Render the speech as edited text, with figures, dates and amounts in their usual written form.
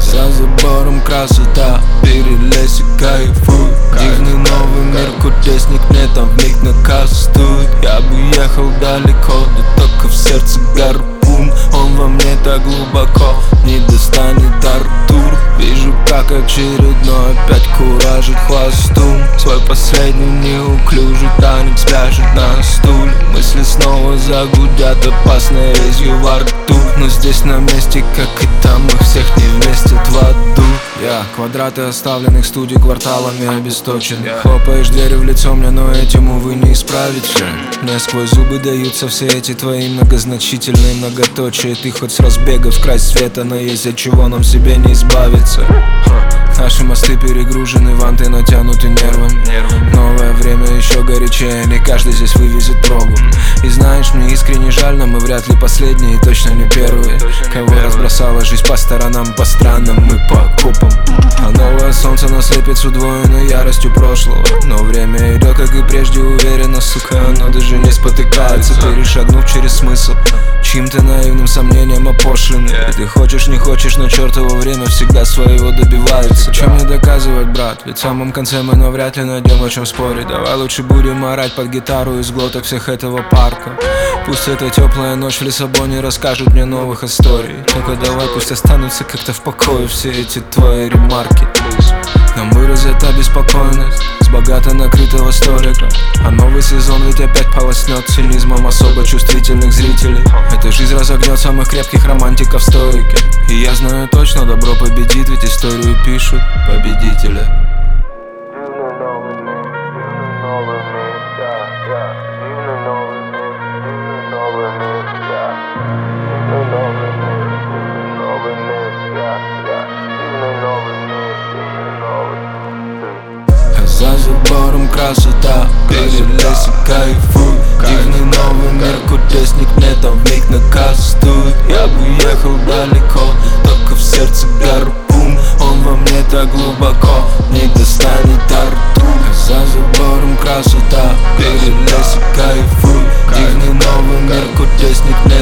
За забором красота, перелезь и кайфуй. Дивный новый мир, кудесник мне там вмиг накастует. Я бы ехал далеко, да только в сердце гарпун. Он во мне так глубоко, не достанет Артур. Вижу, как очередной опять куражит хвостун. Свой последний неуклюжий танец пляшет на стуле. Мысли снова загудят опасной резью во рту. Но здесь на месте, как и там, их всех не вместят в аду. Квадраты оставленных студий кварталами обесточен. Хлопаешь дверью в лицо мне, но этим, увы, не исправить все. Мне сквозь зубы даются все эти твои многозначительные многоточия. Ты хоть с разбега в край света, но есть от чего нам себе не избавиться. Наши мосты перегружены, ванты натянуты нервами. Новое время еще горячее, не каждый здесь вывезет пробу. И знаешь, мне искренне жаль, но мы вряд ли последние, точно не первые. Кого разбросала жизнь по сторонам, по странам, мы по окопам. А новое солнце нас слепит с удвоенной яростью прошлого. Но время идет, как и прежде, уверенно, сука, оно даже не спотыкается, перешагнув через смысл чьим-то наивным сомнением опошлены. И ты хочешь, не хочешь, но чертово время всегда своего добивается. Чем мне доказывать, брат? Ведь в самом конце мы навряд ли найдем о чем спорить. Давай лучше будем орать под гитару из глоток всех этого парка. Пусть эта теплая ночь в Лиссабоне расскажет мне новых историй. Только давай пусть останутся как-то в покое все эти твои ремарки. Нам выразят обеспокоенность с богато накрытого столика. А новый сезон ведь опять полоснет цинизмом особо чувствительных зрителей. Эта жизнь разогнет самых крепких романтиков стойки. И я знаю точно, добро победит, ведь историю пишут победители. За забором красота, перелезь и кайфуй. Дивный новый мир, кудесник мне там вмиг накастует. Я бы ехал далеко, только в сердце гарпун. Он во мне так глубоко, не достанет Артур. За забором красота, перелезь и кайфуй. Дивный новый мир, кудесник мне